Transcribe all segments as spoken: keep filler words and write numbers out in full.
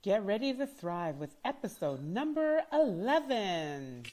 Get ready to thrive with episode number eleven.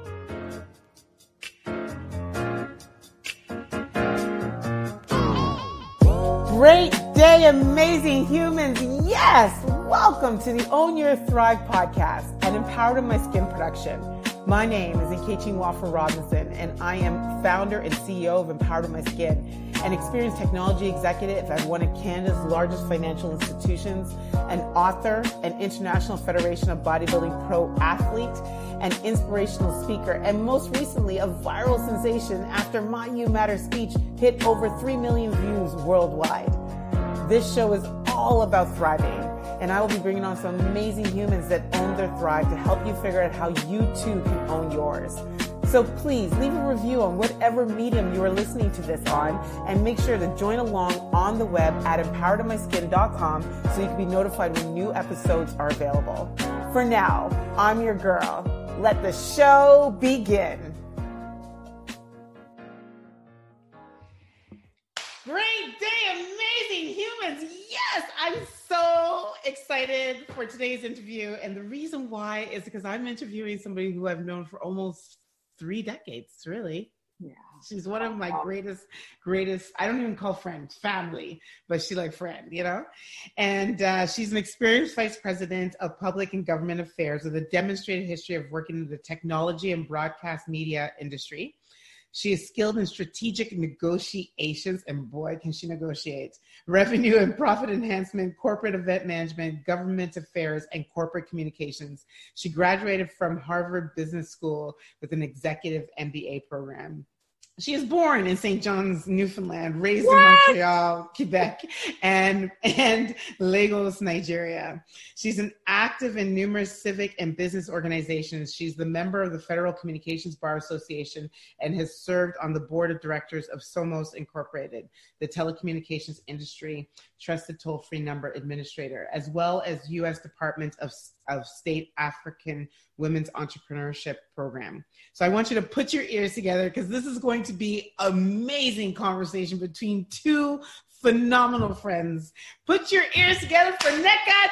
Great day, amazing humans. Yes, welcome to the Own Your Thrive podcast and Empowered in My Skin production. My name is Nkechi Nwafor-Robinson, and I am founder and C E O of Empowered in My Skin, an experienced technology executive at one of Canada's largest financial institutions, an author, an International Federation of Bodybuilding pro athlete, an inspirational speaker, and most recently a viral sensation after my You Matter speech hit over three million views worldwide. This show is all about thriving, and I will be bringing on some amazing humans that own their thrive to help you figure out how you too can own yours. So please leave a review on whatever medium you are listening to this on, and make sure to join along on the web at empowered in my skin dot com so you can be notified when new episodes are available. For now, I'm your girl. Let the show begin. Great day, amazing humans. Yes, I'm so excited for today's interview. And the reason why is because I'm interviewing somebody who I've known for almost three decades, really. Yeah. She's one of my greatest, greatest, I don't even call friends, family, but she like friend, you know? And uh, she's an experienced vice president of public and government affairs with a demonstrated history of working in the technology and broadcast media industry. She is skilled in strategic negotiations, and boy, can she negotiate, revenue and profit enhancement, corporate event management, government affairs, and corporate communications. She graduated from Harvard Business School with an executive M B A program. She is born in Saint John's, Newfoundland, raised what? in Montreal, Quebec, and, and Lagos, Nigeria. She's an active in numerous civic and business organizations. She's the member of the Federal Communications Bar Association and has served on the board of directors of Somos Incorporated, the telecommunications industry trusted toll-free number administrator, as well as U S Department of, of State African Women's Entrepreneurship Program. So I want you to put your ears together because this is going to be amazing conversation between two phenomenal friends. Put your ears together for Nneka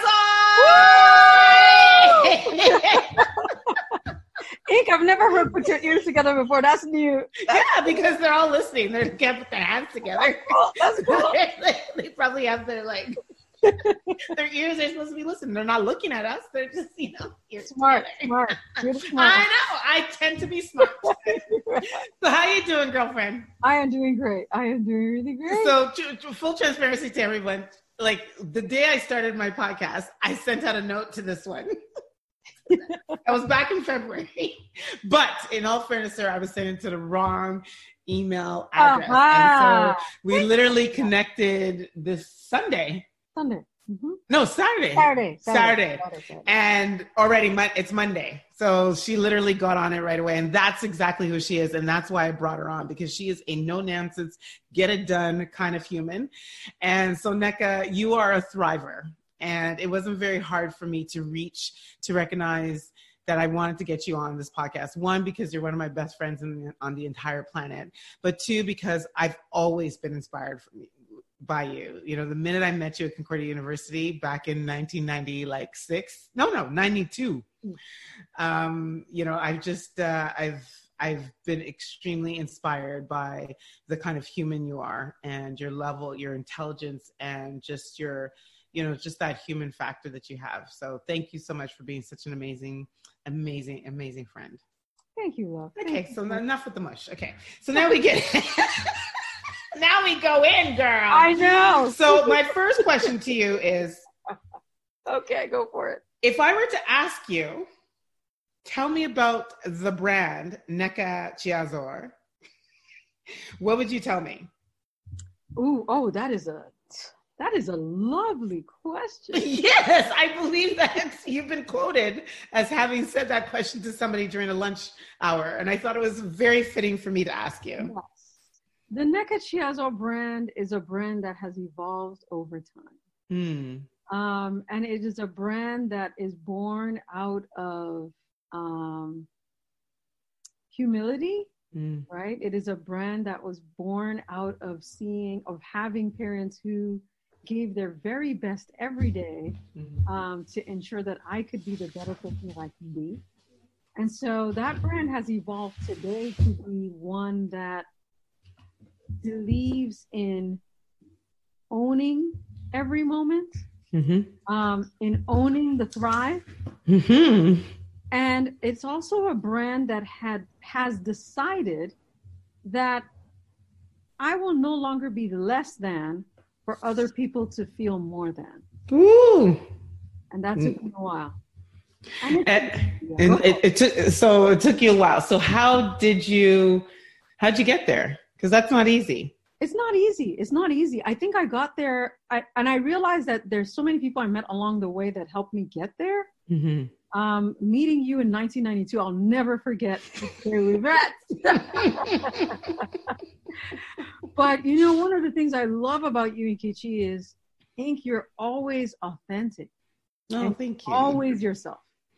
Chiazor! Ink, I've never heard put your ears together before. That's new. That's yeah, because they're all listening. They can't put their hands together. Oh, that's cool. they, they probably have their like their ears are supposed to be listening. They're not looking at us. They're just, you know, ears smart, together. smart. You're smart. I know. I tend to be smart. So how you doing, girlfriend? I am doing great. I am doing really great. So to, to full transparency to everyone, like the day I started my podcast, I sent out a note to this one. I was back in February, but in all fairness, sir, I was sending to the wrong email address. Uh-huh. And so we literally connected this Sunday. Sunday. Mm-hmm. No, Saturday. Saturday. Saturday. Saturday. Saturday. Saturday. And already it's Monday. So she literally got on it right away. And that's exactly who she is. And that's why I brought her on, because she is a no-nonsense, get it done kind of human. And so Nneka, you are a thriver. And it wasn't very hard for me to reach, to recognize that I wanted to get you on this podcast. One, because you're one of my best friends in the, on the entire planet. But two, because I've always been inspired from you, by you. You know, the minute I met you at Concordia University back in nineteen ninety, like six, no, no, ninety-two. Um, you know, I've just, uh, I've, I've been extremely inspired by the kind of human you are and your level, your intelligence, and just your, you know, just that human factor that you have. So thank you so much for being such an amazing, amazing, amazing friend. Thank you, love. Okay, Thank so you. enough with the mush. Okay, so now we get, now we go in, girl. I know. So my first question to you is, okay, go for it. If I were to ask you, tell me about the brand Nneka Chiazor, what would you tell me? Ooh, oh, that is a That is a lovely question. Yes, I believe that you've been quoted as having said that question to somebody during a lunch hour. And I thought it was very fitting for me to ask you. Yes. The Nneka Chiazor brand is a brand that has evolved over time. Mm. Um, and it is a brand that is born out of um, humility, mm. right? It is a brand that was born out of seeing, of having parents who gave their very best every day um, to ensure that I could be the better person that I can be. And so that brand has evolved today to be one that believes in owning every moment, mm-hmm. um, in owning the thrive. Mm-hmm. And it's also a brand that had has decided that I will no longer be less than for other people to feel more than. Ooh. And that took me a while. And, it, and, yeah. and it, it took, so it took you a while. So how did you, how'd you get there? Because that's not easy. It's not easy. It's not easy. I think I got there, I, and I realized that there's so many people I met along the way that helped me get there. Mm-hmm. Um, meeting you in nineteen ninety-two, I'll never forget where we met. But you know, one of the things I love about you, Nkechi, is Ink, you're always authentic. Oh, thank you. Always yourself.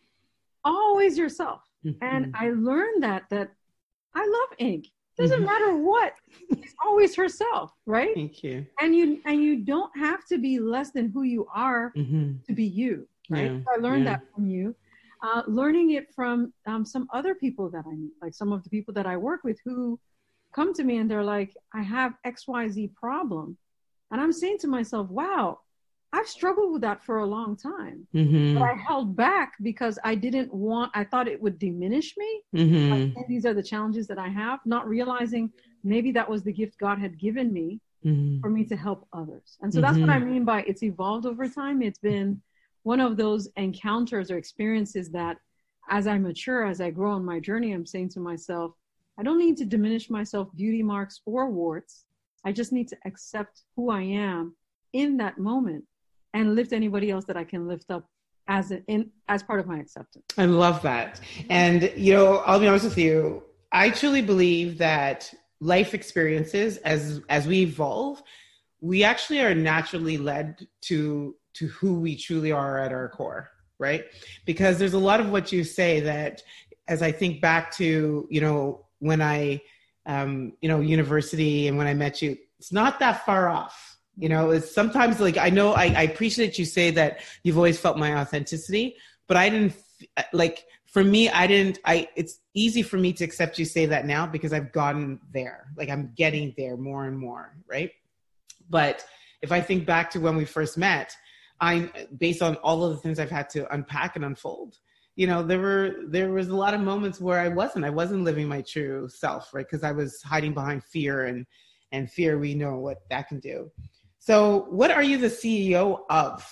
Always yourself. Mm-hmm. And I learned that, that I love Ink. Doesn't mm-hmm. matter what. She's always herself, right? Thank you. And you and you don't have to be less than who you are mm-hmm. to be you, right? Yeah. So I learned yeah. that from you. Uh, learning it from um, some other people that I meet, like some of the people that I work with who come to me and they're like, I have X Y Z problem. And I'm saying to myself, wow, I've struggled with that for a long time. Mm-hmm. But I held back because I didn't want, I thought it would diminish me. Mm-hmm. Like, these are the challenges that I have, not realizing maybe that was the gift God had given me mm-hmm. for me to help others. And so mm-hmm. that's what I mean by it's evolved over time. It's been one of those encounters or experiences that as I mature, as I grow on my journey, I'm saying to myself, I don't need to diminish myself, beauty marks or warts. I just need to accept who I am in that moment and lift anybody else that I can lift up as a, in as part of my acceptance. I love that. And, you know, I'll be honest with you, I truly believe that life experiences, as as we evolve, we actually are naturally led to to who we truly are at our core, right? Because there's a lot of what you say that, as I think back to, you know, when I, um, you know, university and when I met you, it's not that far off. You know, it's sometimes like, I know I, I appreciate you say that you've always felt my authenticity, but I didn't like, for me, I didn't, I, it's easy for me to accept you say that now because I've gotten there. Like I'm getting there more and more. Right. But if I think back to when we first met, I'm based on all of the things I've had to unpack and unfold. You know, there were, there was a lot of moments where I wasn't, I wasn't living my true self, right? Because I was hiding behind fear, and, and fear, we know what that can do. So what are you the C E O of?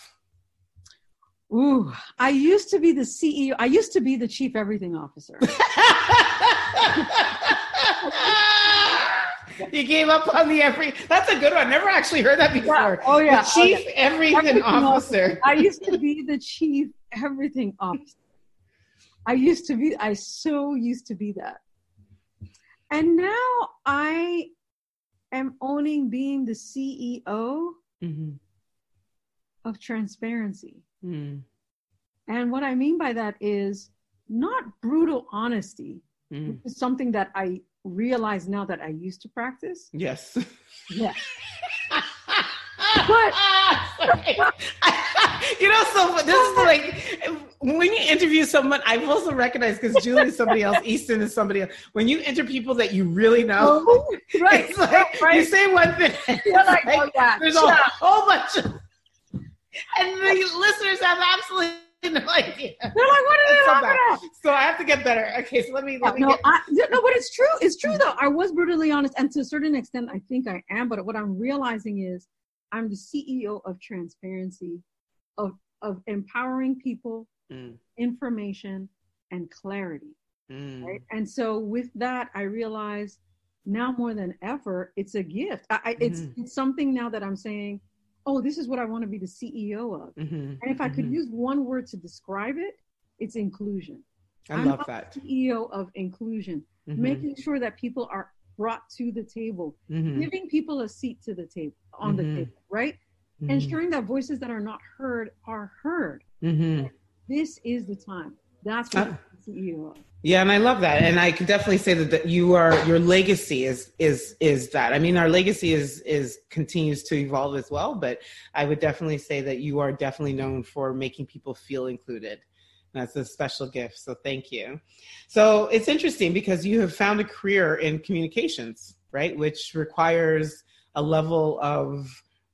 Ooh, I used to be the C E O. I used to be the chief everything officer. You gave up on the every, that's a good one. Never actually heard that before. Yeah. Oh yeah. The chief oh, yeah. everything, everything officer. officer. I used to be the chief everything officer. I used to be, I so used to be that. And now I am owning being the C E O mm-hmm. of transparency. Mm. And what I mean by that is not brutal honesty. Mm. Which is something that I realize now that I used to practice. Yes. Yes. But you know, so this is like when you interview someone, I've also recognized, because Julie's somebody else, Easton is somebody else. When you interview people that you really know, oh, right, it's like right. you say one thing, you're like, like, oh yeah, there's yeah. a whole bunch of, and the listeners have absolutely no idea. They're like, what are they talking about? So I have to get better. Okay, so let me. Let me no, get... I, no, but it's true. It's true though. I was brutally honest, and to a certain extent, I think I am. But what I'm realizing is, I'm the C E O of transparency, of of empowering people, mm. information, and clarity. Mm. Right. And so with that, I realize now more than ever, it's a gift. I, I, it's mm. it's something now that I'm saying, oh, this is what I want to be the C E O of. Mm-hmm. And if I mm-hmm. could use one word to describe it, it's inclusion. I I'm love that. C E O of inclusion, mm-hmm. making sure that people are brought to the table, mm-hmm. giving people a seat to the table, on mm-hmm. the table, right? Mm-hmm. Ensuring that voices that are not heard are heard. Mm-hmm. This is the time. That's what uh, C E O of. Yeah, and I love that, and I can definitely say that, that you are your legacy is is is that. I mean, our legacy is is continues to evolve as well, but I would definitely say that you are definitely known for making people feel included. That's a special gift. So thank you. So it's interesting because you have found a career in communications, right, which requires a level of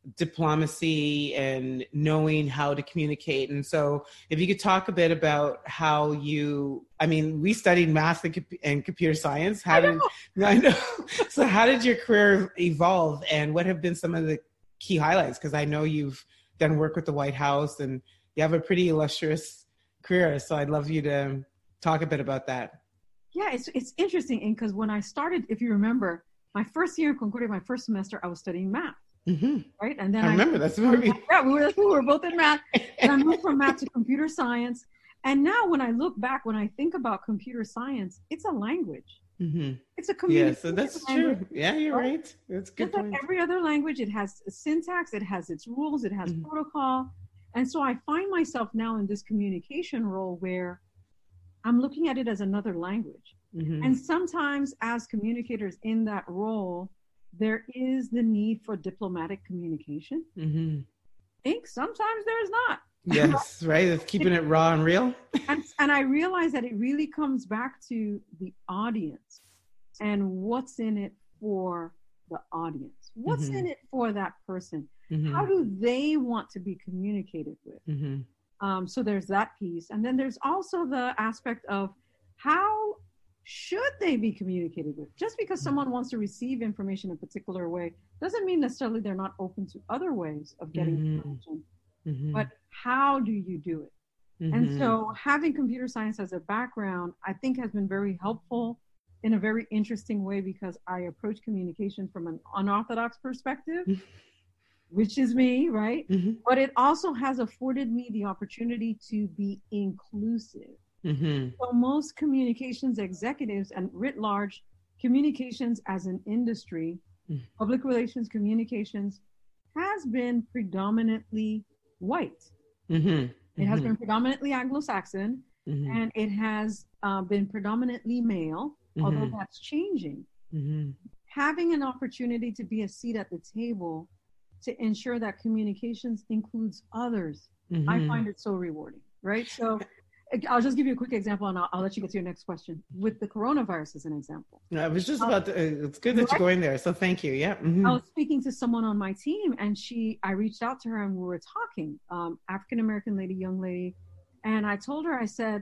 diplomacy and knowing how to communicate. And so if you could talk a bit about how you, I mean, we studied math and, and computer science. How did, I know. So how did your career evolve and what have been some of the key highlights? Because I know you've done work with the White House and you have a pretty illustrious career. So I'd love you to talk a bit about that. Yeah, it's, it's interesting. because when I started, if you remember, my first year in Concordia, my first semester, I was studying math. Mm-hmm. Right. And then I remember I, that's where we, yeah, we were, we were both in math. And I moved from math to computer science. And now when I look back, when I think about computer science, it's a language. Mm-hmm. It's a communication. Yeah, so that's language. true. Yeah, you're right. right. That's good. Just like every other language, it has a syntax, it has its rules, it has mm-hmm. protocol. And so I find myself now in this communication role where I'm looking at it as another language. Mm-hmm. And sometimes as communicators in that role, there is the need for diplomatic communication. Mm-hmm. I think sometimes there's not. Yes, right. It's keeping it raw and real. and, and I realize that it really comes back to the audience and what's in it for the audience. What's mm-hmm. in it for that person? Mm-hmm. How do they want to be communicated with? Mm-hmm. Um, so there's that piece. And then there's also the aspect of how should they be communicated with? Just because someone wants to receive information a particular way doesn't mean necessarily they're not open to other ways of getting mm-hmm. information. Mm-hmm. But how do you do it? Mm-hmm. And so having computer science as a background, I think has been very helpful in a very interesting way because I approach communication from an unorthodox perspective, mm-hmm. which is me, right? Mm-hmm. But it also has afforded me the opportunity to be inclusive. Mm-hmm. So most communications executives and writ large communications as an industry, mm-hmm. public relations communications has been predominantly white. Mm-hmm. Mm-hmm. It has been predominantly Anglo-Saxon mm-hmm. and it has uh, been predominantly male, mm-hmm. although that's changing. Mm-hmm. Having an opportunity to be a seat at the table to ensure that communications includes others, mm-hmm. I find it so rewarding, right? So I'll just give you a quick example and I'll, I'll let you get to your next question. With the coronavirus as an example. No, I was just about to, uh, it's good that you're going there. So thank you. Yeah. Mm-hmm. I was speaking to someone on my team and she, I reached out to her and we were talking, um, African-American lady, young lady. And I told her, I said,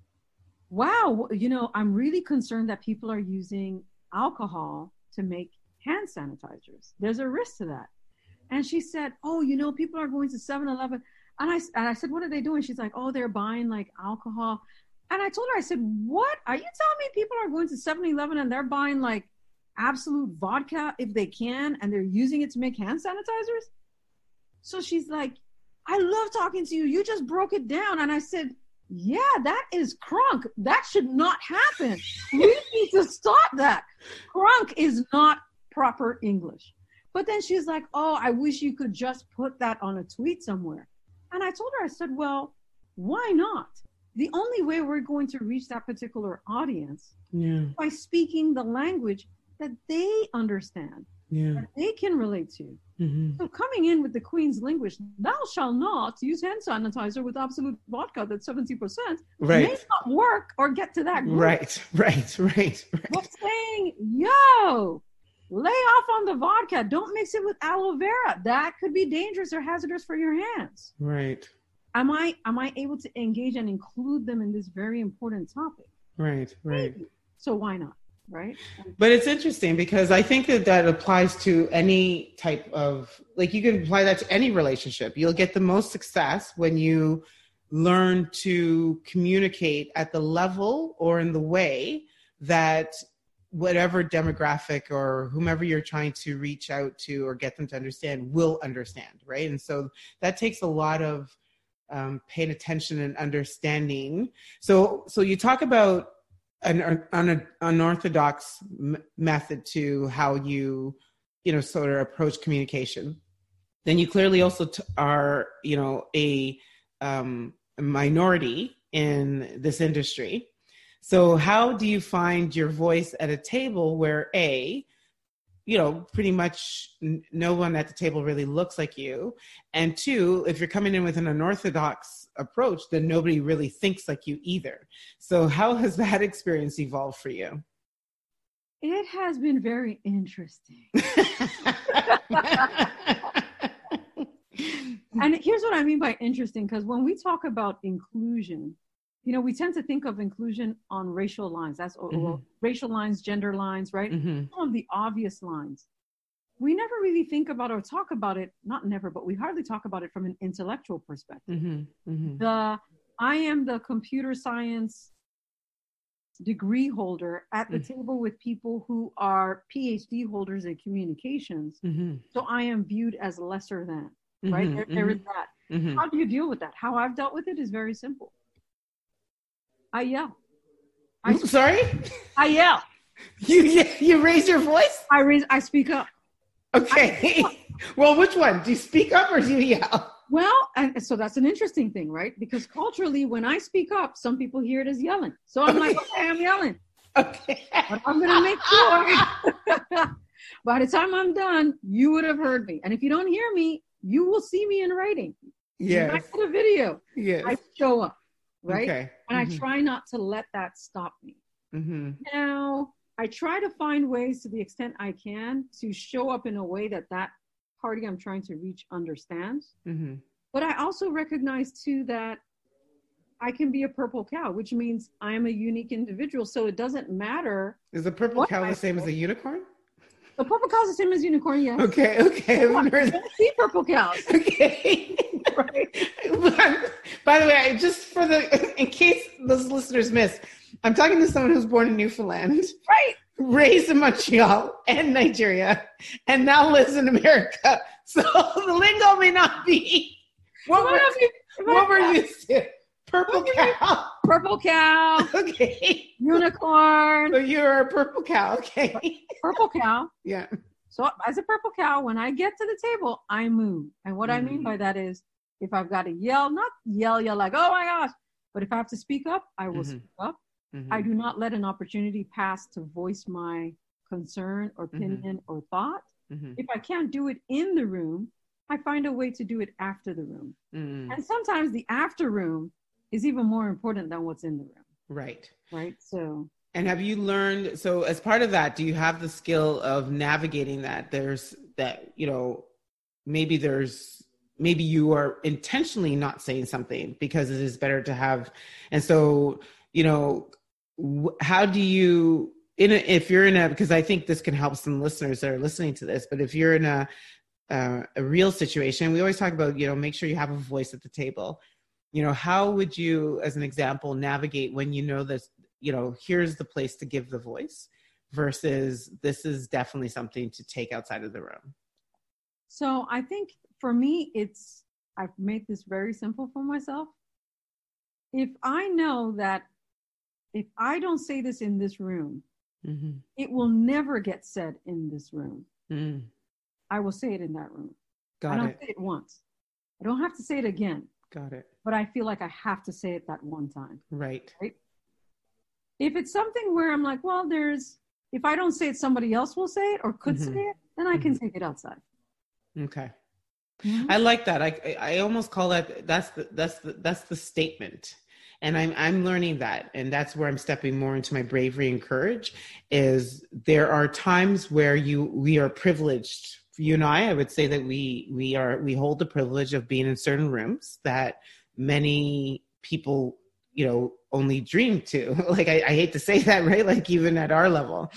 wow, you know, I'm really concerned that people are using alcohol to make hand sanitizers. There's a risk to that. And she said, oh, you know, people are going to seven eleven. And I, and I said, what are they doing? She's like, oh, they're buying like alcohol. And I told her, I said, what? Are you telling me people are going to seven eleven and they're buying like absolute vodka if they can and they're using it to make hand sanitizers? So she's like, I love talking to you. You just broke it down. And I said, yeah, that is crunk. That should not happen. We need to stop that. Crunk is not proper English. But then she's like, oh, I wish you could just put that on a tweet somewhere. And I told her, I said, well, why not? The only way we're going to reach that particular audience yeah. is by speaking the language that they understand, yeah. that they can relate to. Mm-hmm. So coming in with the Queen's language, thou shalt not use hand sanitizer with absolute vodka that's seventy percent, right. may not work or get to that group. Right, right, right, right. But saying, yo, lay off on the vodka. Don't mix it with aloe vera. That could be dangerous or hazardous for your hands. Right. Am I am I able to engage and include them in this very important topic? Right, right. Maybe. So why not, right? But it's interesting because I think that that applies to any type of, like you can apply that to any relationship. You'll get the most success when you learn to communicate at the level or in the way that whatever demographic or whomever you're trying to reach out to or get them to understand will understand, right? And so that takes a lot of um, paying attention and understanding. So, so you talk about an, an unorthodox m- method to how you, you know, sort of approach communication. Then you clearly also t- are, you know, a, um, a minority in this industry. So how do you find your voice at a table where A, you know, pretty much n- no one at the table really looks like you. And two, if you're coming in with an unorthodox approach, then nobody really thinks like you either. So how has that experience evolved for you? It has been very interesting. And here's what I mean by interesting, because when we talk about inclusion, you know, we tend to think of inclusion on racial lines. That's mm-hmm. or racial lines, gender lines, right? Mm-hmm. Some of the obvious lines. We never really think about or talk about it, not never, but we hardly talk about it from an intellectual perspective. Mm-hmm. Mm-hmm. The I am the computer science degree holder at the mm-hmm. table with people who are P H D holders in communications. Mm-hmm. So I am viewed as lesser than, right? Mm-hmm. There, there is that. Mm-hmm. How do you deal with that? How I've dealt with it is very simple. I yell. I speak. Sorry? I yell. You you raise your voice? I raise. I speak up. Okay. Up. Well, which one? Do you speak up or do you yell? Well, and so that's an interesting thing, right? Because culturally, when I speak up, some people hear it as yelling. So I'm okay. like, okay, I'm yelling. Okay. But I'm going to make sure by the time I'm done, you would have heard me. And if you don't hear me, you will see me in writing. Yes. I put a video. Yes. I show up. Right? Okay. And mm-hmm. I try not to let that stop me. Mm-hmm. Now, I try to find ways to the extent I can to show up in a way that that party I'm trying to reach understands. Mm-hmm. But I also recognize too that I can be a purple cow, which means I am a unique individual. So it doesn't matter. Is a purple cow the same as a unicorn? The purple cow is the same as unicorn, yes. Okay, okay. I don't see purple cows. Okay. Right. By the way, just for the, in case those listeners missed, I'm talking to someone who's born in Newfoundland. Right. Raised in Montreal and Nigeria, and now lives in America. So the lingo may not be what we're, what we're used to. Purple cow. Purple cow. Okay. Unicorn. So you're a purple cow. Okay. Purple cow. Yeah. So as a purple cow, when I get to the table, I move. And what mm. I mean by that is if I've got to yell, not yell, yell like, oh my gosh, but if I have to speak up, I will mm-hmm. speak up. Mm-hmm. I do not let an opportunity pass to voice my concern or opinion mm-hmm. or thought. Mm-hmm. If I can't do it in the room, I find a way to do it after the room. Mm. And sometimes the after room is even more important than what's in the room. Right. Right. So. And have you learned, so as part of that, do you have the skill of navigating that? There's that, you know, maybe there's, maybe you are intentionally not saying something because it is better to have. And so, you know, how do you, in a, if you're in a, because I think this can help some listeners that are listening to this, but if you're in a, uh, a real situation, we always talk about, you know, make sure you have a voice at the table. You know, how would you, as an example, navigate when you know that, you know, here's the place to give the voice versus this is definitely something to take outside of the room? So I think for me, it's, I've made this very simple for myself. If I know that if I don't say this in this room, mm-hmm. it will never get said in this room. Mm. I will say it in that room. Got I don't it. say it once. I don't have to say it again. Got it. But I feel like I have to say it that one time. Right. Right. If it's something where I'm like, well, there's, if I don't say it, somebody else will say it or could mm-hmm. say it, then I can mm-hmm. take it outside. Okay. Mm-hmm. I like that. I I almost call that, that's the, that's the, that's the statement. And I'm, I'm learning that. And that's where I'm stepping more into my bravery and courage is there are times where you, we are privileged. You and I, I would say that we, we are, we hold the privilege of being in certain rooms that many people, you know, only dream to. Like, I, I hate to say that, right? Like even at our level.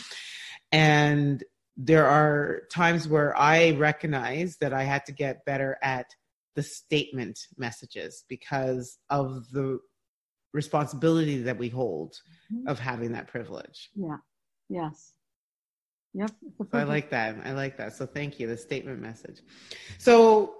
And there are times where I recognize that I had to get better at the statement messages because of the responsibility that we hold mm-hmm. of having that privilege. Yeah. Yes. Yep. So I like that. I like that. So thank you. The statement message. So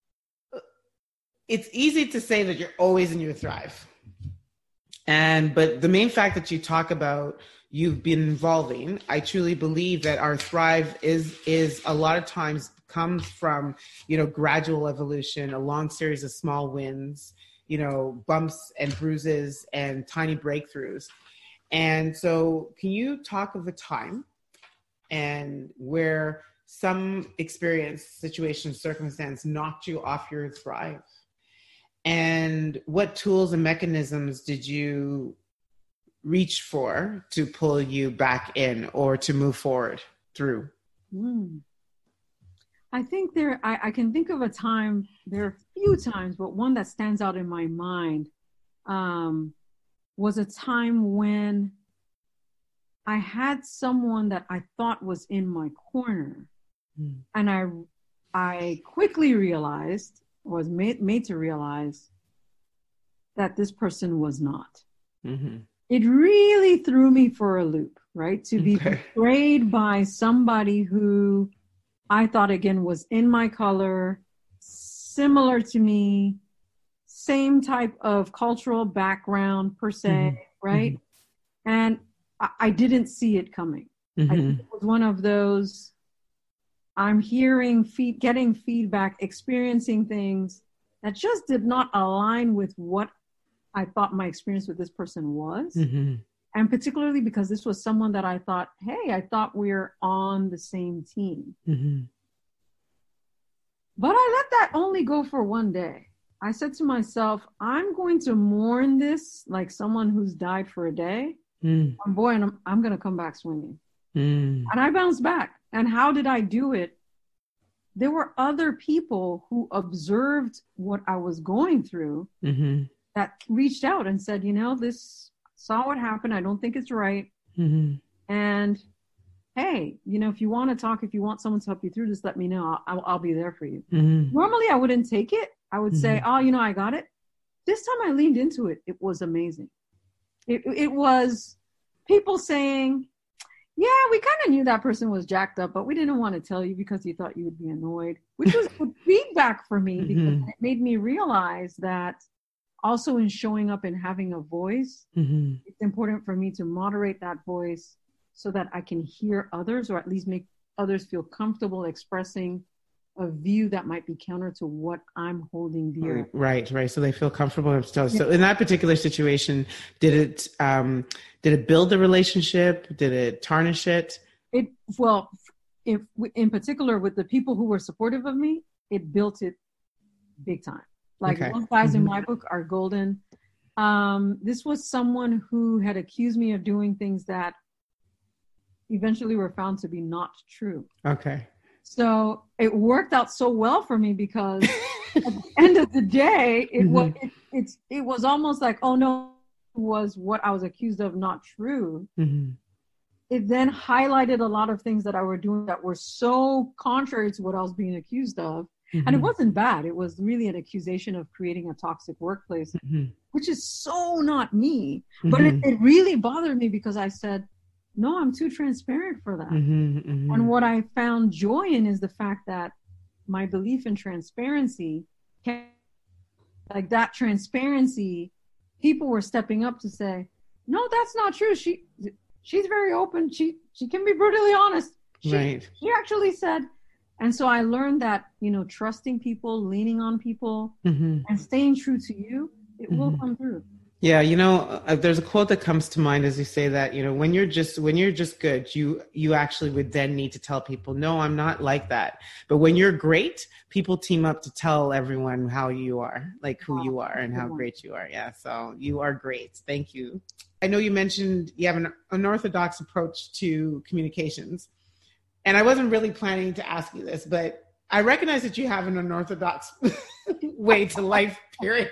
it's easy to say that you're always in your thrive. And, but the main fact that you talk about you've been evolving, I truly believe that our thrive is, is a lot of times comes from, you know, gradual evolution, a long series of small wins, you know, bumps and bruises and tiny breakthroughs. And so can you talk of a time and where some experience, situation, circumstance knocked you off your thrive? And what tools and mechanisms did you reach for to pull you back in or to move forward through? Mm. I think there, I, I can think of a time, there are a few times, but one that stands out in my mind um, was a time when I had someone that I thought was in my corner. Mm. And I, I quickly realized, was made, made to realize that this person was not. Mm-hmm. It really threw me for a loop, right? To be okay. betrayed by somebody who I thought, again, was in my color, similar to me, same type of cultural background per se, mm-hmm. right? Mm-hmm. And I, I didn't see it coming. Mm-hmm. I think it was one of those, I'm hearing, feed, getting feedback, experiencing things that just did not align with what I thought my experience with this person was. Mm-hmm. And particularly because this was someone that I thought, hey, I thought we were on the same team. Mm-hmm. But I let that only go for one day. I said to myself, I'm going to mourn this like someone who's died for a day. Mm. And boy, and I'm, I'm going to come back swinging. Mm. And I bounced back. And how did I do it? There were other people who observed what I was going through. Mm-hmm. that reached out and said, you know, this, saw what happened. I don't think it's right. Mm-hmm. And hey, you know, if you want to talk, if you want someone to help you through, just let me know. I'll, I'll be there for you. Mm-hmm. Normally I wouldn't take it. I would mm-hmm. say, oh, you know, I got it. This time I leaned into it. It was amazing. It, it was people saying, yeah, we kind of knew that person was jacked up, but we didn't want to tell you because you thought you would be annoyed, which was good feedback for me because mm-hmm. it made me realize that also in showing up and having a voice, mm-hmm. it's important for me to moderate that voice so that I can hear others or at least make others feel comfortable expressing a view that might be counter to what I'm holding dear. Right, right. So they feel comfortable themselves. Yeah. So in that particular situation, did it um, did it build the relationship? Did it tarnish it? It well, if in particular with the people who were supportive of me, it built it big time. Like okay. those guys mm-hmm. in my book are golden. Um, this was someone who had accused me of doing things that eventually were found to be not true. Okay. So it worked out so well for me because at the end of the day, it mm-hmm. was it, it's it was almost like, oh no, was what I was accused of not true. Mm-hmm. It then highlighted a lot of things that I were doing that were so contrary to what I was being accused of. Mm-hmm. And it wasn't bad. It was really an accusation of creating a toxic workplace, mm-hmm. which is so not me. Mm-hmm. But it, it really bothered me because I said, no, I'm too transparent for that. Mm-hmm, mm-hmm. And what I found joy in is the fact that my belief in transparency, can, like that transparency, people were stepping up to say, no, that's not true. She, she's very open. She, she can be brutally honest. She, right. She actually said. And so I learned that, you know, trusting people, leaning on people, mm-hmm. and staying true to you, it mm-hmm. will come through. Yeah, you know, uh, there's a quote that comes to mind as you say that, you know, when you're just when you're just good, you you actually would then need to tell people, no, I'm not like that. But when you're great, people team up to tell everyone how you are, like who wow. you are and how great you are. Yeah, so you are great. Thank you. I know you mentioned you have an unorthodox approach to communications. And I wasn't really planning to ask you this, but I recognize that you have an unorthodox way to life, period.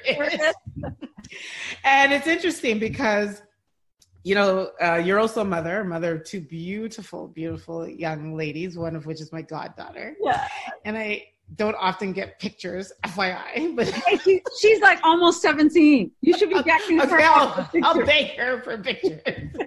And it's interesting because, you know, uh, you're also a mother, a mother of two beautiful, beautiful young ladies, one of which is my goddaughter. Yeah. And I don't often get pictures, F Y I. But she, she's like almost seventeen. You should be getting okay, her. I'll, I'll beg her for pictures.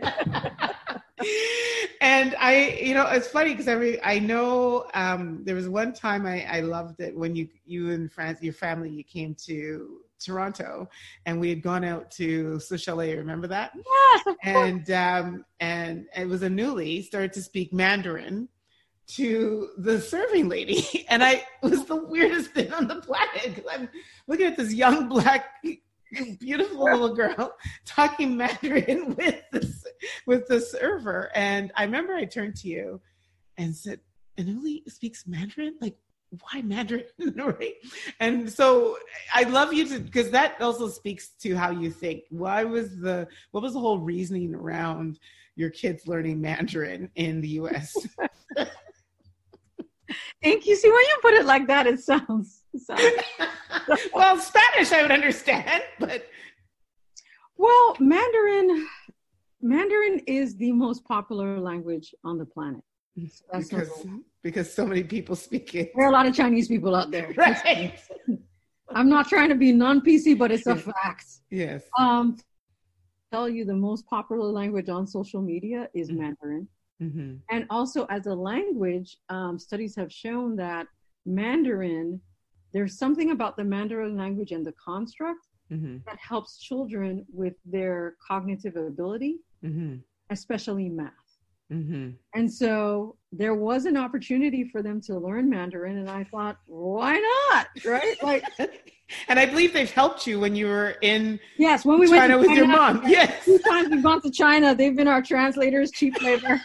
And I, you know, it's funny because I, I know um, there was one time I, I loved it when you, you and France, your family, you came to Toronto and we had gone out to Swiss Chalet. Remember that? Yes, of and, um, and it was a newly started to speak Mandarin to the serving lady. And I, it was the weirdest thing on the planet because I'm looking at this young black beautiful little girl talking Mandarin with this with the server. And I remember I turned to you and said, Anuli speaks Mandarin? Like, why Mandarin? Right? And so I love you to, because that also speaks to how you think. Why was the, what was the whole reasoning around your kids learning Mandarin in the U S? Thank you. See, when you put it like that, it sounds, it sounds... Well, Spanish I would understand, but well, Mandarin, Mandarin is the most popular language on the planet. That's because because so many people speak it. There are a lot of Chinese people out there. Right. I'm not trying to be non-P C, but it's a fact. Yes. Um, tell you the most popular language on social media is mm-hmm. Mandarin. Mm-hmm. And also as a language, um, studies have shown that Mandarin, there's something about the Mandarin language and the construct mm-hmm. that helps children with their cognitive ability, mm-hmm. especially math. Mm-hmm. And so there was an opportunity for them to learn Mandarin, and I thought, why not? Right? Like, and I believe they've helped you when you were in yes, when we China, went to with China, your mom. Yes, two times we've gone to China. They've been our translators, cheap labor.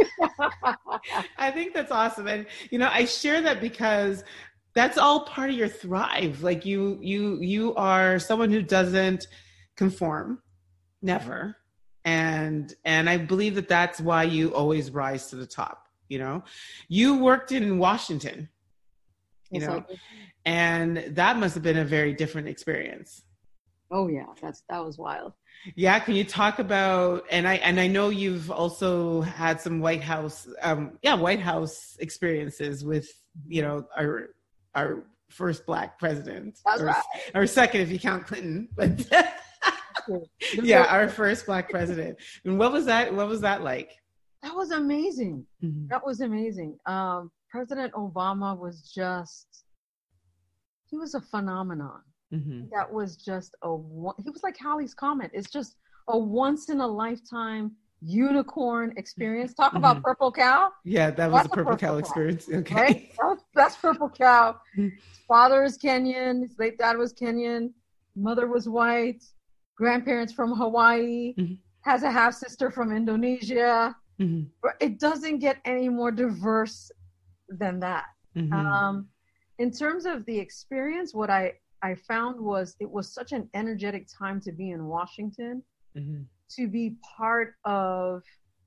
I think that's awesome, and you know, I share that because that's all part of your thrive. Like you, you, you are someone who doesn't conform, never. And and I believe that that's why you always rise to the top. You know, you worked in Washington, you yes, know, and that must have been a very different experience. Oh yeah, that's that was wild. Yeah, can you talk about, and I and I know you've also had some White House, um, yeah, White House experiences with, you know, our our first Black president, that's or, right. or second if you count Clinton, but. Yeah, our first Black president. And what was that? What was that like? That was amazing. Mm-hmm. That was amazing. Um, President Obama was just, he was a phenomenon. Mm-hmm. That was just a, he was like Halley's Comet. It's just a once in a lifetime unicorn experience. Talk mm-hmm. about Purple Cow. Yeah, that was a Purple, Purple Cow, Cow experience. Okay. Right? That's, that's Purple Cow. His father is Kenyan. His late dad was Kenyan. Mother was white. Grandparents from Hawaii, mm-hmm. has a half sister from Indonesia. Mm-hmm. It doesn't get any more diverse than that. Mm-hmm. Um, in terms of the experience, what I, I found was it was such an energetic time to be in Washington, mm-hmm. to be part of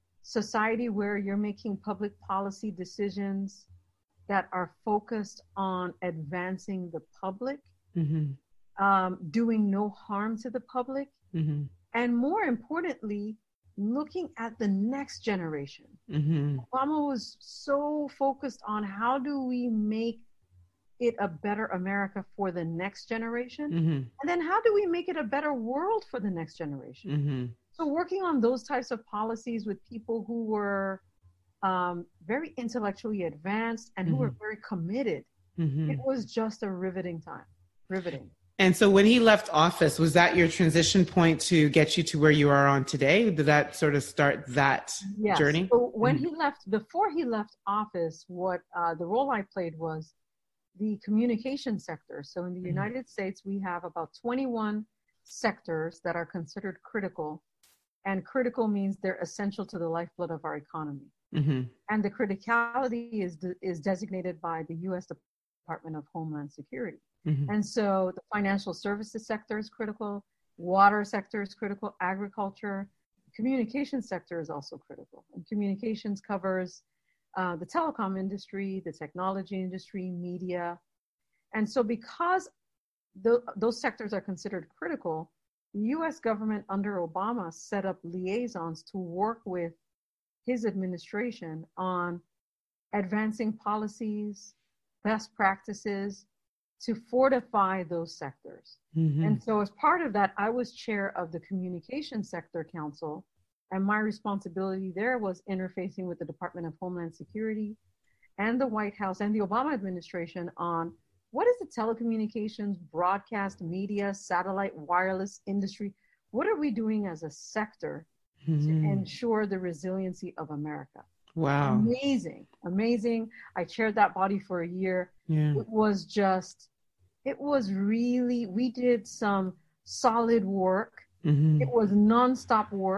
society where you're making public policy decisions that are focused on advancing the public. Mm-hmm. Um, doing no harm to the public, mm-hmm. and more importantly, looking at the next generation. Mm-hmm. Obama was so focused on how do we make it a better America for the next generation, mm-hmm. and then how do we make it a better world for the next generation? Mm-hmm. So working on those types of policies with people who were um, very intellectually advanced and mm-hmm. who were very committed, mm-hmm. it was just a riveting time, riveting. And so when he left office, was that your transition point to get you to where you are on today? Did that sort of start that yes. journey? So when mm-hmm. he left, before he left office, what uh, the role I played was the communication sector. So in the mm-hmm. United States, we have about twenty-one sectors that are considered critical. And critical means they're essential to the lifeblood of our economy. Mm-hmm. And the criticality is, de- is designated by the U S Department of Homeland Security. Mm-hmm. And so the financial services sector is critical, water sector is critical, agriculture, communication sector is also critical. And communications covers uh, the telecom industry, the technology industry, media. And so because th- those sectors are considered critical, the U S government under Obama set up liaisons to work with his administration on advancing policies, best practices, to fortify those sectors. Mm-hmm. And so as part of that, I was chair of the Communication Sector Council, and my responsibility there was interfacing with the Department of Homeland Security and the White House and the Obama administration on what is the telecommunications, broadcast, media, satellite, wireless industry? What are we doing as a sector mm-hmm. to ensure the resiliency of America? Wow. Amazing, amazing. I chaired that body for a year. Yeah. It was just, it was really, we did some solid work. Mm-hmm. It was nonstop work.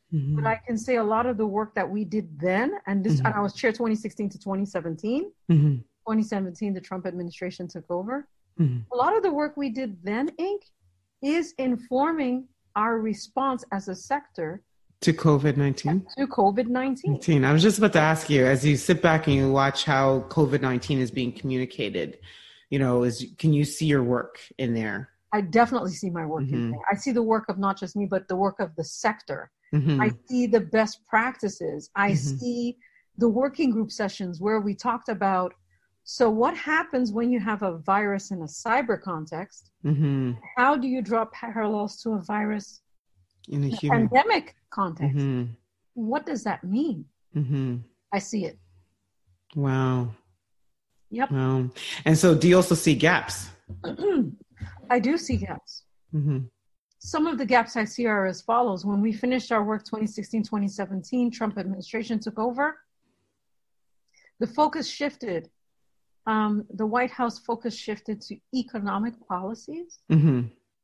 Mm-hmm. But I can say a lot of the work that we did then, and this, mm-hmm. and I was chair twenty sixteen to twenty seventeen. Mm-hmm. twenty seventeen, the Trump administration took over. Mm-hmm. A lot of the work we did then, Ink, is informing our response as a sector to COVID nineteen. To COVID nineteen. I was just about to ask you, as you sit back and you watch how COVID nineteen is being communicated, you know, is can you see your work in there? I definitely see my work mm-hmm. in there. I see the work of not just me, but the work of the sector. Mm-hmm. I see the best practices. I mm-hmm. see the working group sessions where we talked about, so what happens when you have a virus in a cyber context? Mm-hmm. How do you draw parallels to a virus in a, in a human pandemic context? Mm-hmm. What does that mean? Mm-hmm. I see it. Wow. Yep. Wow. And so do you also see gaps? I do see gaps. Mm-hmm. Some of the gaps I see are as follows. When we finished our work twenty sixteen, twenty seventeen, Trump administration took over. The focus shifted. Um, the White House focus shifted to economic policies. Mm-hmm.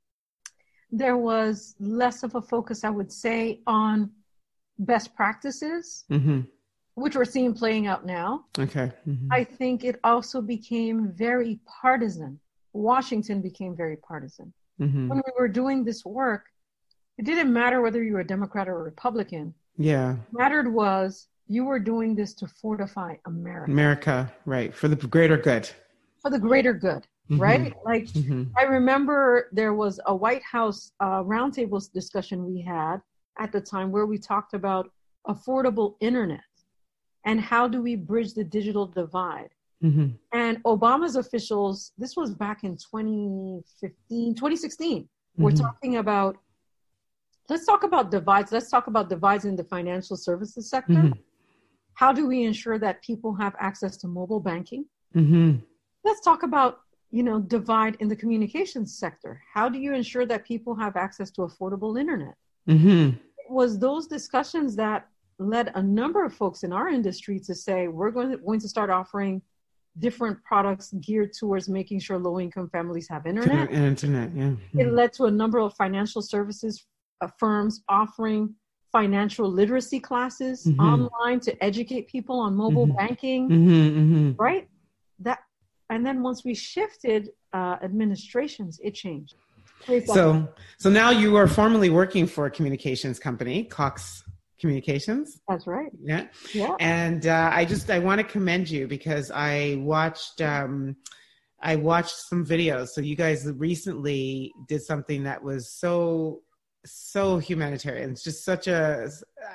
There was less of a focus, I would say, on best practices, mm-hmm. which we're seeing playing out now. Okay. Mm-hmm. I think it also became very partisan. Washington became very partisan. Mm-hmm. When we were doing this work, it didn't matter whether you were a Democrat or a Republican. Yeah. What mattered was you were doing this to fortify America. America, right. For the greater good. For the greater good, mm-hmm. right? Like, mm-hmm. I remember there was a White House uh, roundtable discussion we had at the time where we talked about affordable internet and how do we bridge the digital divide. Mm-hmm. And Obama's officials, this was back in twenty fifteen, twenty sixteen, mm-hmm. we're talking about, let's talk about divides. Let's talk about divides in the financial services sector. Mm-hmm. How do we ensure that people have access to mobile banking? Mm-hmm. Let's talk about, you know, divide in the communications sector. How do you ensure that people have access to affordable internet? Mm-hmm. It was those discussions that led a number of folks in our industry to say, we're going to, going to start offering different products geared towards making sure low-income families have internet. Internet, yeah. Mm-hmm. It led to a number of financial services uh, firms offering financial literacy classes mm-hmm. online to educate people on mobile mm-hmm. banking, mm-hmm, mm-hmm. right? That, and then once we shifted uh, administrations, it changed. So, so now you are formally working for a communications company, Cox Communications. That's right. Yeah. Yeah. And uh, I just, I want to commend you because I watched, um, I watched some videos. So you guys recently did something that was so, so humanitarian. It's just such a,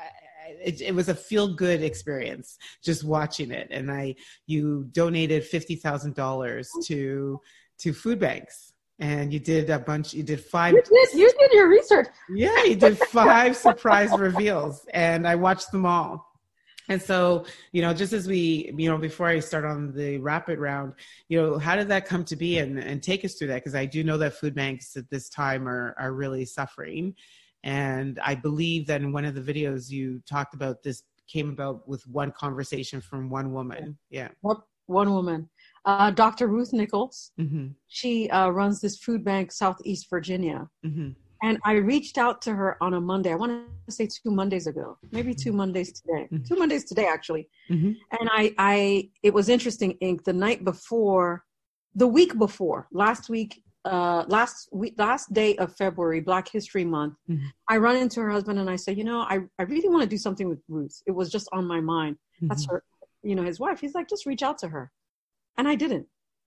it, it was a feel good experience just watching it. And I, you donated fifty thousand dollars to, to food banks. And you did a bunch, you did five. You did, you did your research. Yeah, you did five surprise reveals and I watched them all. And so, you know, just as we, you know, before I start on the rapid round, you know, how did that come to be and, and take us through that? Because I do know that food banks at this time are, are really suffering. And I believe that in one of the videos you talked about this came about with one conversation from one woman. Yeah. What? One woman. Uh, Doctor Ruth Nichols, mm-hmm. she uh, runs this food bank, Southeast Virginia. Mm-hmm. And I reached out to her on a Monday. I want to say two Mondays ago, maybe two Mondays today, mm-hmm. two Mondays today, actually. Mm-hmm. And I, I, it was interesting, Ink, the night before, the week before, last week, uh, last week, last day of February, Black History Month, mm-hmm. I run into her husband and I say, you know, I, I really want to do something with Ruth. It was just on my mind. Mm-hmm. That's her, you know, his wife. He's like, just reach out to her. And I didn't.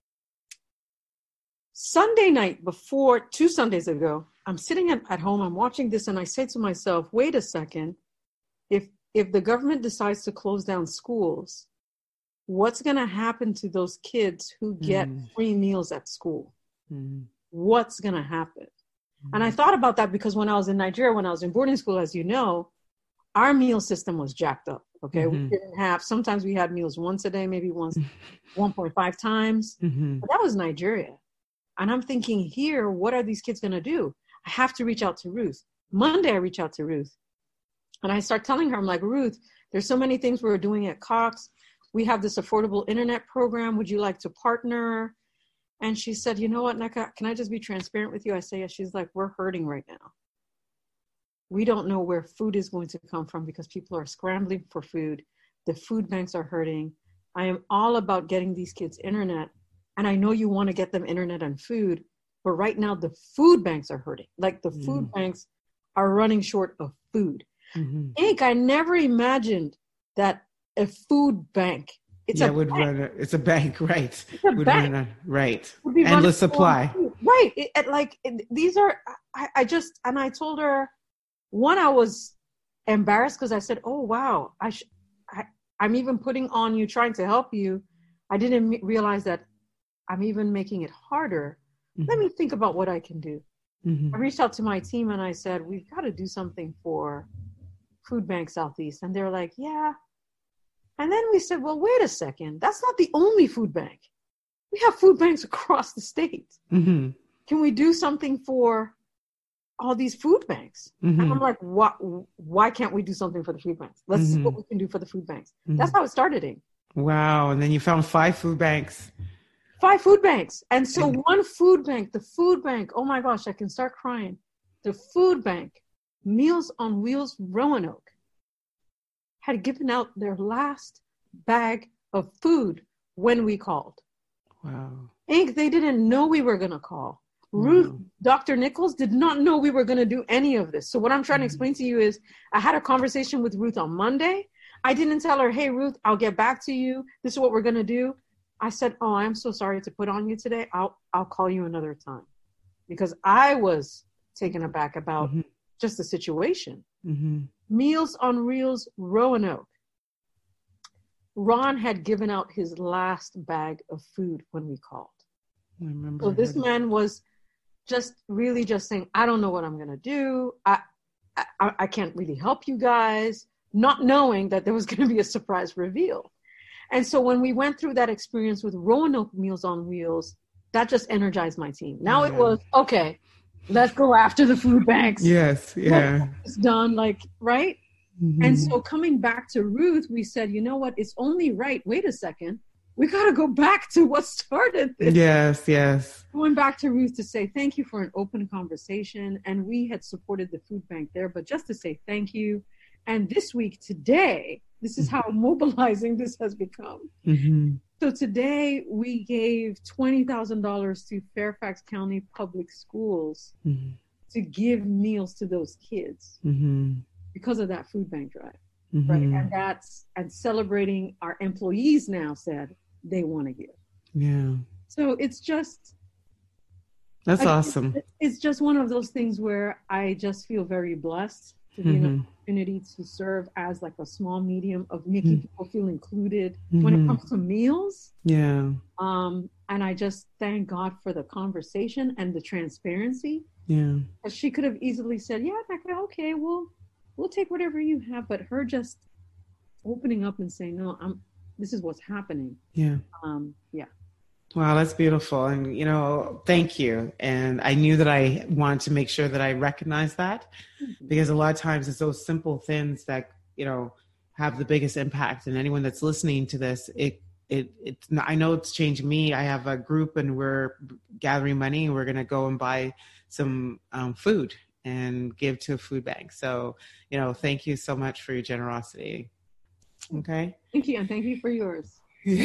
Sunday night before, two Sundays ago, I'm sitting at, at home, I'm watching this, and I say to myself, wait a second, if if the government decides to close down schools, what's going to happen to those kids who get mm. free meals at school? Mm. What's going to happen? Mm. And I thought about that because when I was in Nigeria, when I was in boarding school, as you know, our meal system was jacked up. Okay, mm-hmm. we didn't have, sometimes we had meals once a day, maybe once, one point five times. Mm-hmm. But that was Nigeria. And I'm thinking here, what are these kids going to do? I have to reach out to Ruth. Monday, I reach out to Ruth. And I start telling her, I'm like, Ruth, there's so many things we're doing at Cox. We have this affordable internet program. Would you like to partner? And she said, you know what, Nneka, can I just be transparent with you? I say, yes. She's like, we're hurting right now. we don't know where food is going to come from because people are scrambling for food. The food banks are hurting. I am all about getting these kids internet. And I know you want to get them internet and food, but right now the food banks are hurting. Like the mm. food banks are running short of food. Mm-hmm. Ink, I never imagined that a food bank, it's yeah, a would bank. run a, it's a bank, right. It's a would bank. Run a, right. Endless supply. Right. It, it, like it, these are, I, I just, and I told her, one, I was embarrassed because I said, oh, wow, I, sh- I, I'm even putting on you, trying to help you. I didn't m- realize that I'm even making it harder. Mm-hmm. Let me think about what I can do. Mm-hmm. I reached out to my team and I said, we've got to do something for Food Bank Southeast. And they're like, yeah. And then we said, well, wait a second. That's not the only food bank. We have food banks across the state. Mm-hmm. Can we do something for all these food banks? Mm-hmm. And I'm like, why, why can't we do something for the food banks? Let's mm-hmm. see what we can do for the food banks. Mm-hmm. That's how it started. Ing. Wow. And then you found five food banks. Five food banks. And so one food bank, the food bank, oh my gosh, I can start crying. The food bank, Meals on Wheels Roanoke, had given out their last bag of food when we called. Wow. Ink, they didn't know we were going to call. Wow. Ruth, Doctor Nichols did not know we were going to do any of this. So what I'm trying to explain to you is I had a conversation with Ruth on Monday. I didn't tell her, hey, Ruth, I'll get back to you. This is what we're going to do. I said, oh, I'm so sorry to put on you today. I'll I'll call you another time. Because I was taken aback about mm-hmm. just the situation. Mm-hmm. Meals on Wheels Roanoke. Ron had given out his last bag of food when we called. I remember. So this man was just really just saying, I don't know what I'm going to do. I, I I can't really help you guys, not knowing that there was going to be a surprise reveal. And so when we went through that experience with Roanoke Meals on Wheels, that just energized my team. Now yeah. it was, okay, let's go after the food banks. Yes, yeah. It's done, like, right? Mm-hmm. And so coming back to Ruth, we said, you know what? It's only right. Wait a second. We got to go back to what started this. Yes, yes. Going back to Ruth to say thank you for an open conversation. And we had supported the food bank there, but just to say thank you. And this week, today, this is how mobilizing this has become. Mm-hmm. So today we gave twenty thousand dollars to Fairfax County Public Schools mm-hmm. to give meals to those kids mm-hmm. because of that food bank drive. Mm-hmm. Right. And that's, and celebrating our employees now said they want to give. Yeah. So it's just. That's I, awesome. It's, it's just one of those things where I just feel very blessed to be mm-hmm. an opportunity to serve as like a small medium of making mm-hmm. people feel included mm-hmm. when it comes to meals. Yeah. Um, and I just thank God for the conversation and the transparency. Yeah. She could have easily said, yeah, okay, we'll, we'll take whatever you have. But her just opening up and saying, no, I'm, this is what's happening. Yeah. Um, yeah. Wow, that's beautiful. And, you know, thank you. And I knew that I wanted to make sure that I recognize that mm-hmm. because a lot of times it's those simple things that, you know, have the biggest impact. And anyone that's listening to this, it, it, it's not, I know it's changed me. I have a group and we're gathering money and we're going to go and buy some um, food and give to a food bank. So, you know, thank you so much for your generosity. Okay. Thank you. And thank you for yours.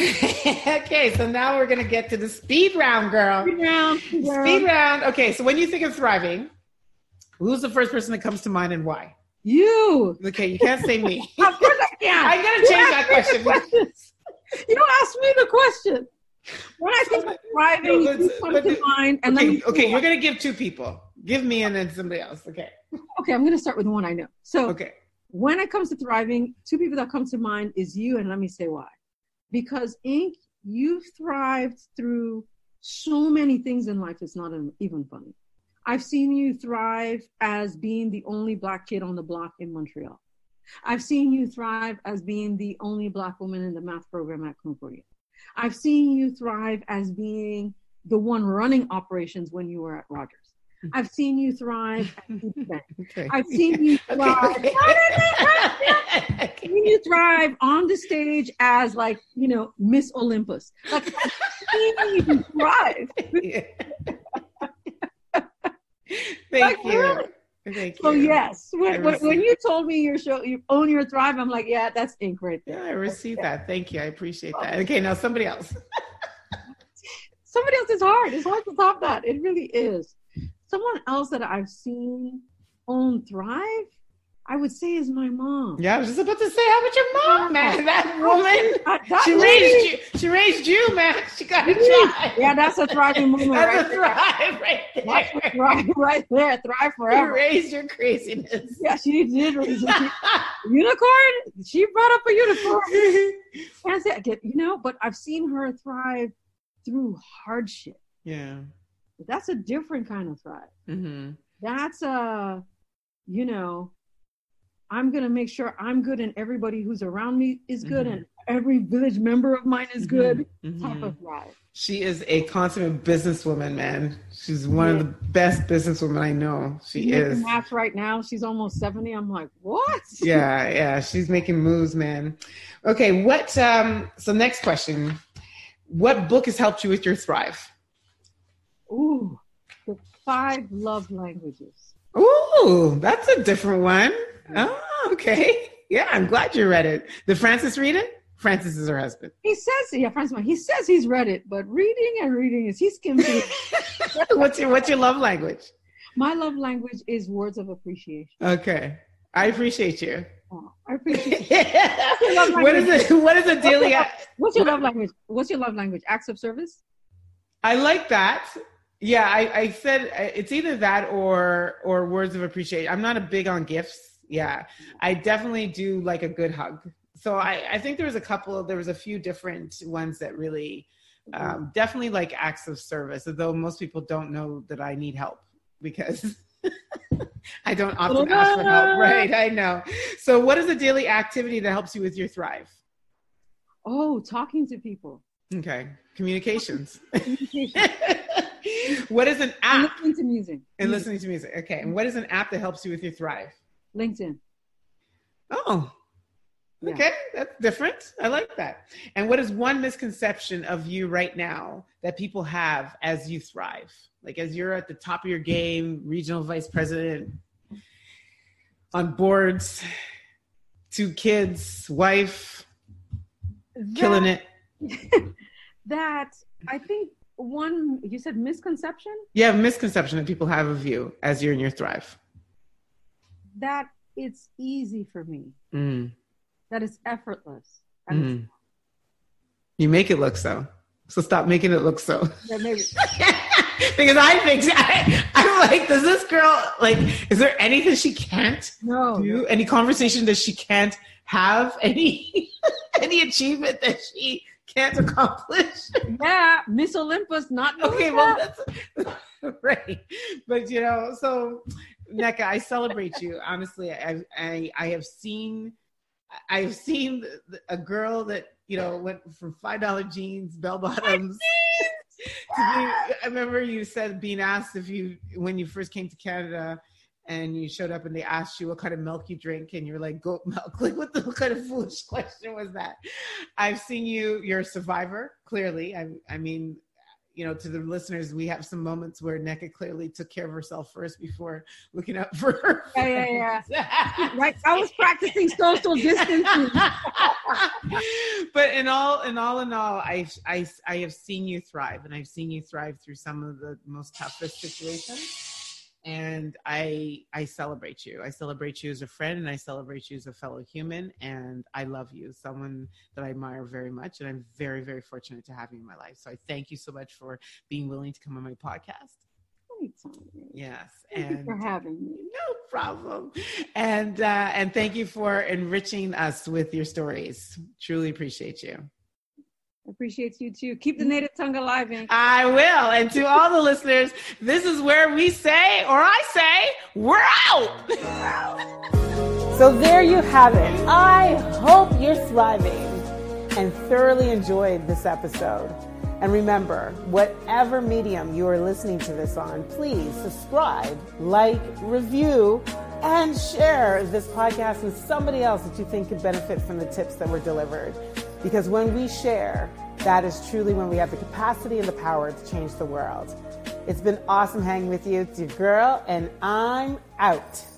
Okay, so now we're going to get to the speed round, girl. Speed round. Girl. Speed round. Okay, so when you think of thriving, who's the first person that comes to mind and why? You. Okay, you can't say me. Of course I can. I'm going to change that question. You don't ask me the question. When I think of thriving, no, you come to mind. And okay, then okay, you're going to give two people. Give me and then somebody else. Okay. Okay, I'm going to start with the one I know. So okay. When it comes to thriving, two people that come to mind is you, and let me say why. Because Ink, you've thrived through so many things in life. It's not even funny. I've seen you thrive as being the only Black kid on the block in Montreal. I've seen you thrive as being the only Black woman in the math program at Concordia. I've seen you thrive as being the one running operations when you were at Rogers. I've seen you thrive at okay. I've seen you thrive. Okay. I've seen you thrive on the stage as like, you know, Miss Olympus. Like I've seen you thrive. Thank like, you. Really? Thank you. So yes, when, when, when you told me your show, you own your thrive, I'm like, yeah, that's ink right there. Yeah, I received that. Thank you. I appreciate that. Okay, now somebody else. Somebody else is hard. It's hard to top that. It really is. Someone else that I've seen own thrive, I would say, is my mom. Yeah, I was just about to say, how about your mom, man? That woman, that, that she lady, raised you. She raised you, man. She got to thrive. Yeah, that's a thriving moment. That's right a thrive right there. That's a thrive right there. Thrive forever. She raised your craziness. Yeah, she did raise a unicorn. She brought up a unicorn. Can't say I get, you know, but I've seen her thrive through hardship. Yeah, that's a different kind of thrive. Mm-hmm. That's a, you know, I'm going to make sure I'm good and everybody who's around me is good, mm-hmm. and every village member of mine is good, mm-hmm. type of thrive. She is a consummate businesswoman, man. She's one yeah. of the best businesswomen I know. She she's is. Math right now. She's almost seventy. I'm like, what? Yeah, yeah. She's making moves, man. Okay, what, um, so next question. What book has helped you with your thrive? Ooh, The Five Love Languages. Ooh, that's a different one. Oh, okay. Yeah, I'm glad you read it. Did Francis read it? Francis is her husband. He says, yeah, Francis, he says he's read it, but reading and reading is, he skimmed it. what's your, what's your love language? My love language is words of appreciation. Okay. I appreciate you. Oh, I appreciate you. What is it? What is a daily? What's your love language? What's your love language? Acts of service? I like that. Yeah, I, I said it's either that or or words of appreciation. I'm not a big on gifts. Yeah, I definitely do like a good hug. So I, I think there was a couple, there was a few different ones that really um, definitely like acts of service, although most people don't know that I need help because I don't often ask for help. Right, I know. So what is a daily activity that helps you with your thrive? Oh, talking to people. Okay, communications. Communication. What is an app? And listening to music. And listening to music. Okay. And what is an app that helps you with your thrive? LinkedIn. Oh, yeah. Okay. That's different. I like that. And what is one misconception of you right now that people have as you thrive? Like as you're at the top of your game, regional vice president, on boards, two kids, wife, that, killing it. That I think one, you said misconception? Yeah, misconception that people have of you as you're in your thrive. That it's easy for me. Mm. That it's effortless. Mm. It's- you make it look so. So stop making it look so. Yeah, maybe. Because I think, I, I'm like, does this girl, like, is there anything she can't no, do? no. Any conversation that she can't have? Any, any achievement that she can't accomplish? Yeah, Miss Olympus not doing okay, that. Well, that's right. But, you know, so, Nneka, I celebrate you. Honestly, I, I, I have seen, I've seen a girl that, you know, went from five dollar jeans, bell bottoms. to be, I remember you said being asked if you, when you first came to Canada and you showed up and they asked you what kind of milk you drink and you're like, goat milk. Like what, the, what kind of foolish question was that? I've seen you, you're a survivor, clearly. I, I mean, you know, to the listeners, we have some moments where Nneka clearly took care of herself first before looking up for her. Yeah, yeah, yeah. Right. I was practicing social distancing. But in all, in all in all, I, I, I have seen you thrive, and I've seen you thrive through some of the most toughest situations. And I, I celebrate you. I celebrate you as a friend, and I celebrate you as a fellow human. And I love you, someone that I admire very much. And I'm very, very fortunate to have you in my life. So I thank you so much for being willing to come on my podcast. Yes. Thank and you for having me. No problem. And, uh, and thank you for enriching us with your stories. Truly appreciate you. Appreciate you too. Keep the native tongue alive, Ink. I will. And to all the listeners, this is where we say, or I say, we're out. We're out. So there you have it. I hope you're thriving and thoroughly enjoyed this episode. And remember, whatever medium you are listening to this on, please subscribe, like, review, and share this podcast with somebody else that you think could benefit from the tips that were delivered. Because when we share, that is truly when we have the capacity and the power to change the world. It's been awesome hanging with you. It's your girl, and I'm out.